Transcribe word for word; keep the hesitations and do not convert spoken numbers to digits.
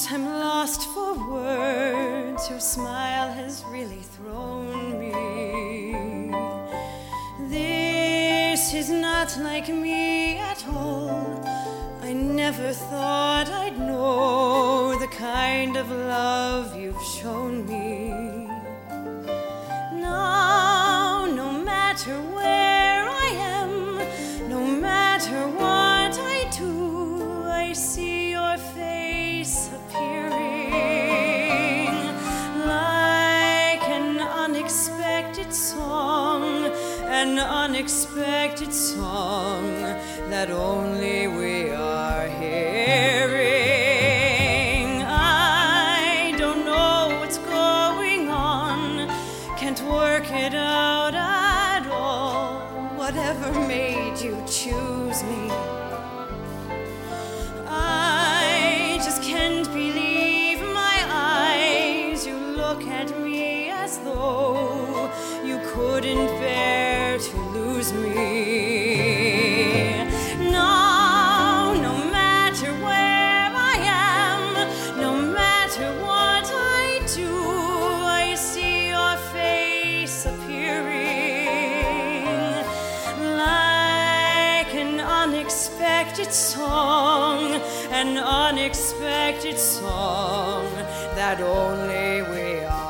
Sometimes I'm lost for words. Your smile has really thrown me. This is not like me at all. I never thought I'd know the kind of love you've shown me. Now, no matter where I am, no matter what I do, I see your face appearing like an unexpected song, an unexpected song that only we are hearing. I don't know what's going on, can't work it out at all. Whatever made you choose me, I just can't believe my eyes. You look at me as though you couldn't bear to lose me. No, no matter where I am, no matter what I do, I see your face appearing like an unexpected song, an unexpected song that only we are.